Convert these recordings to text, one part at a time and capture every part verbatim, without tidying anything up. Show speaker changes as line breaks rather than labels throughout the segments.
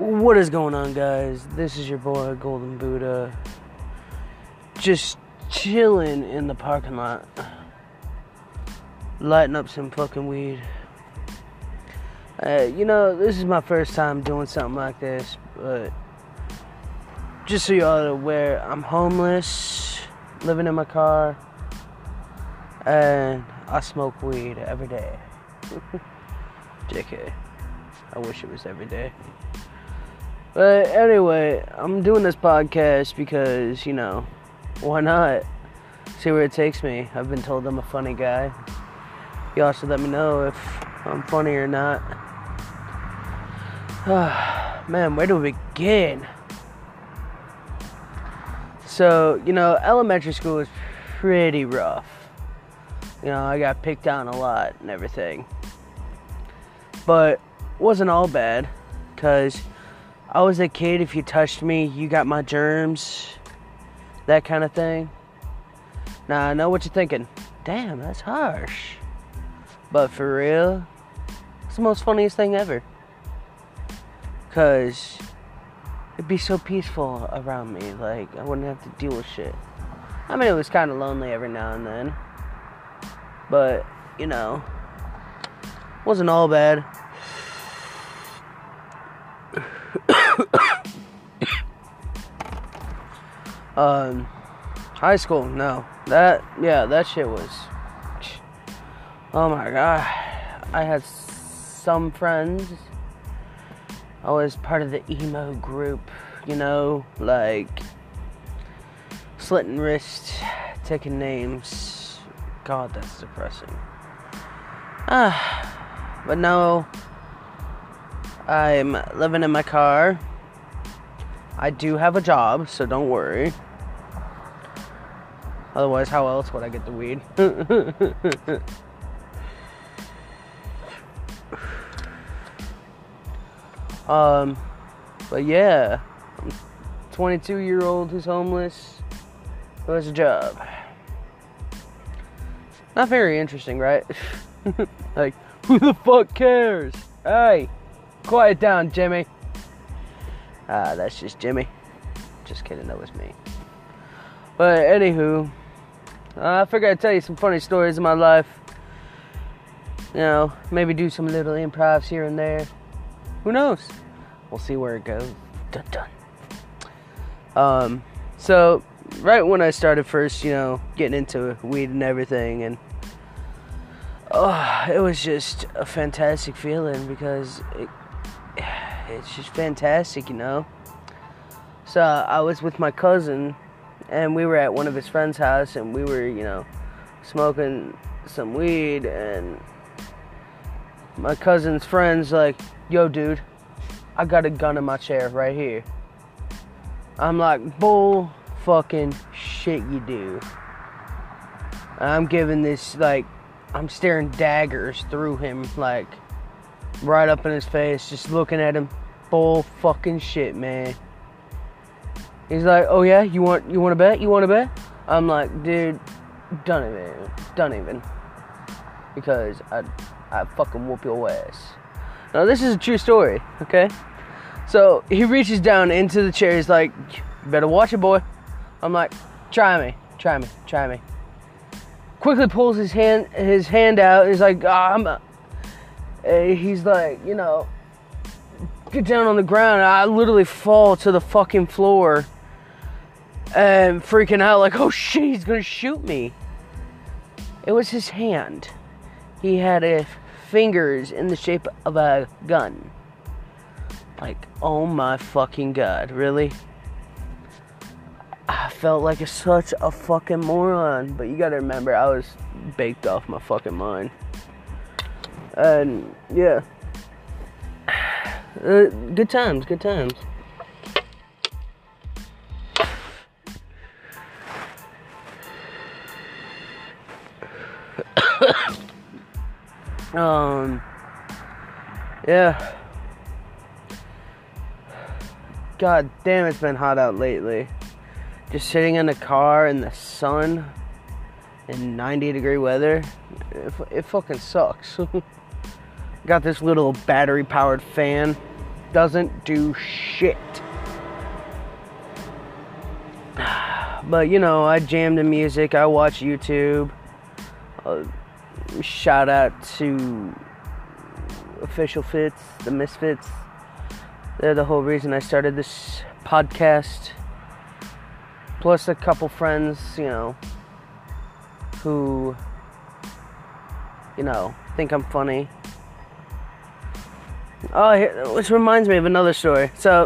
What is going on, guys? This is your boy Golden Buddha, just chilling in the parking lot, lighting up some fucking weed. Uh, you know, this is my first time doing something like this, but just so y'all are aware, I'm homeless, living in my car, and I smoke weed every day. J K. I wish it was every day. But anyway, I'm doing this podcast because, you know, why not? See where it takes me. I've been told I'm a funny guy. Y'all should let me know if I'm funny or not. Man, where do we begin? So, you know, elementary school was pretty rough. You know, I got picked on a lot and everything. But it wasn't all bad, because I was a kid, if you touched me, you got my germs, that kind of thing. Now, I know what you're thinking. Damn, that's harsh. But for real, it's the most funniest thing ever. Because it'd be so peaceful around me. Like, I wouldn't have to deal with shit. I mean, it was kind of lonely every now and then. But, you know, wasn't all bad. um, high school, no. That, yeah, that shit was, oh my god. I had some friends. I was part of the emo group, you know, like, slitting wrists, taking names. God, that's depressing. Ah, but no, I'm living in my car. I do have a job, so don't worry. Otherwise, how else would I get the weed? um, but yeah, I'm a twenty-two year old who's homeless, who has a job. Not very interesting, right? Like, who the fuck cares? Hey, quiet down, Jimmy. Ah, that's just Jimmy. Just kidding, that was me. But anywho, uh, I figured I'd tell you some funny stories of my life. You know, maybe do some little improvs here and there. Who knows? We'll see where it goes. Dun dun. Um, so right when I started first, you know, getting into weed and everything, and oh, it was just a fantastic feeling because it, it's just fantastic, you know. So I was with my cousin, and we were at one of his friend's house, and we were, you know, smoking some weed, and my cousin's friend's like, yo, dude, I got a gun in my chair right here. I'm like, bull fucking shit you do. I'm giving this, like, I'm staring daggers through him, like, right up in his face, just looking at him. Bull fucking shit, man. He's like, oh yeah, you want you want to bet? You want to bet? I'm like, dude, don't even, don't even, because I, I fucking whoop your ass. Now this is a true story, okay? So he reaches down into the chair. He's like, you better watch it, boy. I'm like, try me, try me, try me. Quickly pulls his hand his hand out. He's like, oh, I'm. A, he's like, you know, get down on the ground. I literally fall to the fucking floor and freaking out like, oh shit, he's gonna shoot me. It was his hand. He had a fingers in the shape of a gun. Like, oh my fucking god, really? I felt like a, such a fucking moron, but you gotta remember, I was baked off my fucking mind. And yeah, uh, good times, good times. um, yeah. God damn, it's been hot out lately. Just sitting in the car in the sun in ninety degree weather, it, it fucking sucks. Got this little battery powered fan doesn't do shit. But, you know, I jam to music. I watch YouTube. Uh, shout out to Official Fits, the Misfits. They're the whole reason I started this podcast. Plus a couple friends, you know, who, you know, think I'm funny. Oh, here, which reminds me of another story. So,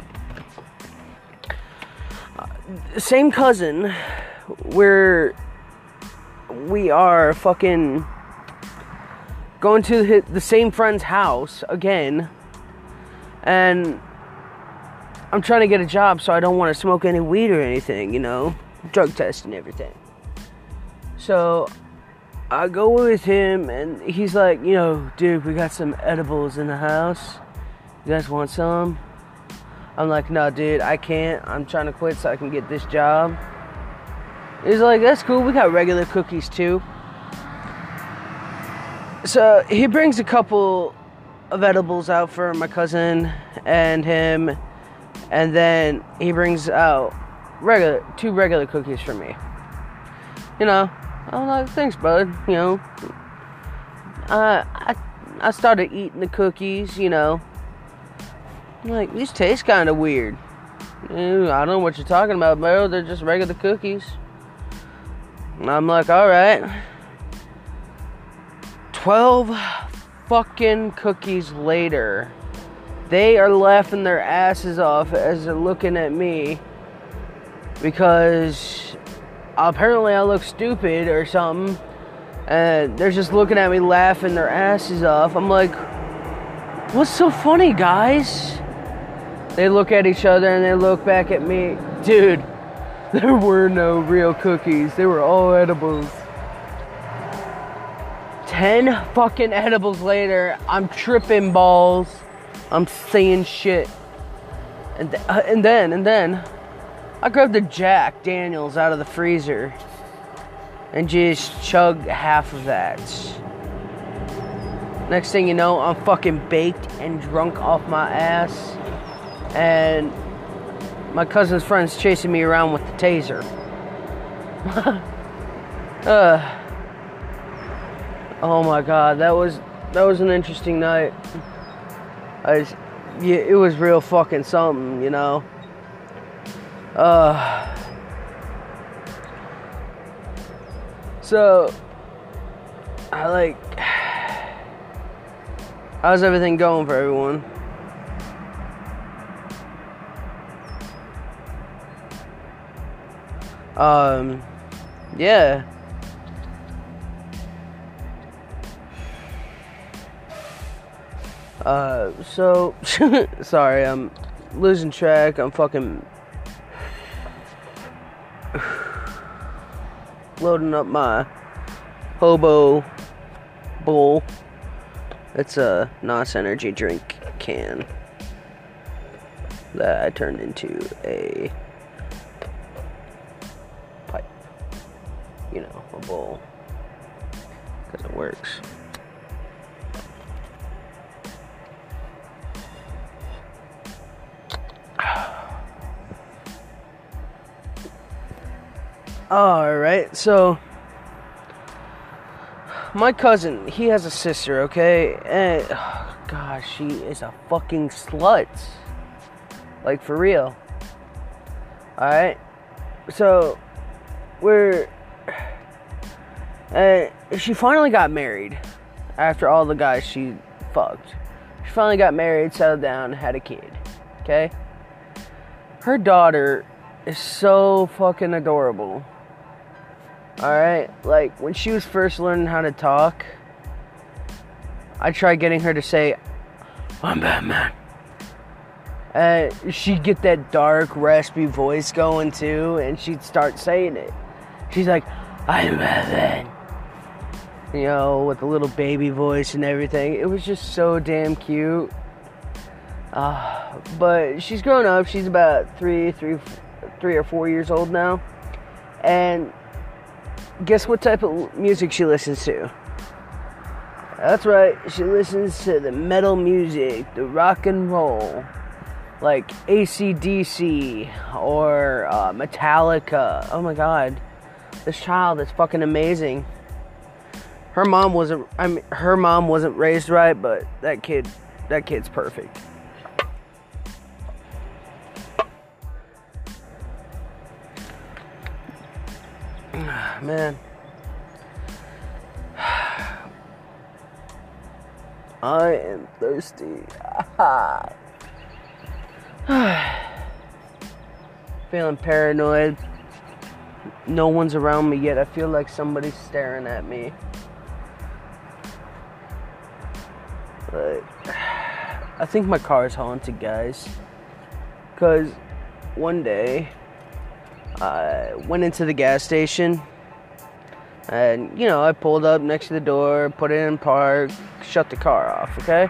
uh, same cousin, we're, we are fucking going to the, the same friend's house again, and I'm trying to get a job, so I don't want to smoke any weed or anything, you know, drug test and everything. So, I go with him, and he's like, you know, dude, we got some edibles in the house. You guys want some? I'm like, no, dude, I can't. I'm trying to quit so I can get this job. He's like, that's cool. We got regular cookies, too. So, he brings a couple of edibles out for my cousin and him. And then he brings out regular two regular cookies for me. You know, I'm like, thanks, bud. You know, uh, I I started eating the cookies. You know, I'm like, these taste kind of weird. Ew, I don't know what you're talking about, bro. They're just regular cookies. And I'm like, all right. Twelve fucking cookies later. They are laughing their asses off as they're looking at me because apparently I look stupid or something, and they're just looking at me laughing their asses off. I'm like, what's so funny, guys? They look at each other and they look back at me. Dude, there were no real cookies. They were all edibles. Ten fucking edibles later, I'm tripping balls. I'm saying shit. And, th- uh, and then, and then, I grabbed the Jack Daniels out of the freezer and just chugged half of that. Next thing you know, I'm fucking baked and drunk off my ass. And my cousin's friend's chasing me around with the taser. uh, oh my god, that was, that was an interesting night. I just, yeah, it was real fucking something, you know. Uh, so, I like, how's everything going for everyone? Um, yeah. Uh, so, sorry, I'm losing track. I'm fucking loading up my Hobo bowl. It's a N O S energy drink can that I turned into a pipe. You know, a bowl. Because it works. Alright, so my cousin, he has a sister, okay? And oh, gosh, she is a fucking slut. Like, for real. Alright? So, we're uh, she finally got married after all the guys she fucked. She finally got married, settled down, had a kid. Okay? Her daughter is so fucking adorable. Alright, like, when she was first learning how to talk, I tried getting her to say, I'm Batman. And she'd get that dark, raspy voice going, too, and she'd start saying it. She's like, I'm Batman. You know, with a little baby voice and everything. It was just so damn cute. Uh, but she's grown up. She's about three, three, three or four years old now. And guess what type of music she listens to? That's right, she listens to the metal music, the rock and roll. like A C D C or uh, Metallica. Oh my god, this child is fucking amazing. Her mom wasn't. I mean, her mom wasn't raised right, but that kid, that kid's perfect. Man, I am thirsty. Feeling paranoid. No one's around me yet. I feel like somebody's staring at me. But I think my car is haunted, guys. Because one day I went into the gas station. And, you know, I pulled up next to the door, put it in park, shut the car off, okay?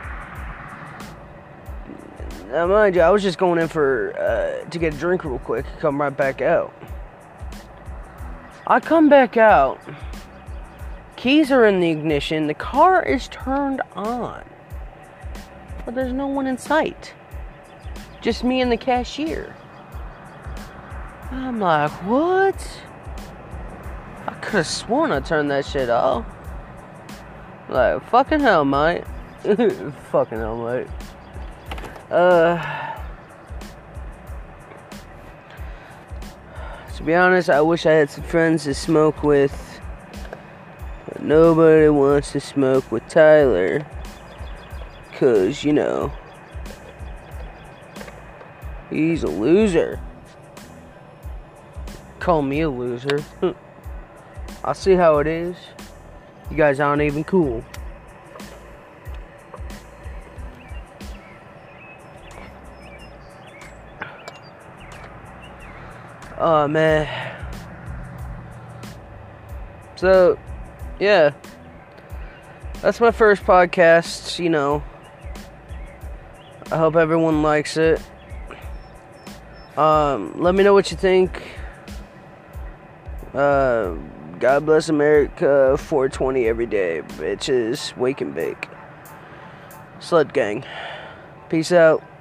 Now, mind you, I was just going in for, uh, to get a drink real quick, come right back out. I come back out, keys are in the ignition, the car is turned on, but there's no one in sight. Just me and the cashier. I'm like, what? I could have sworn I turned that shit off. Like, fucking hell, mate. Fucking hell, mate. Uh, to be honest, I wish I had some friends to smoke with. But nobody wants to smoke with Tyler. Cause, you know, he's a loser. Call me a loser. I see how it is. You guys aren't even cool. Oh, man. So, yeah. That's my first podcast, you know. I hope everyone likes it. Um, let me know what you think. Uh, God bless America, four twenty every day, bitches. Wake and bake. Slut gang. Peace out.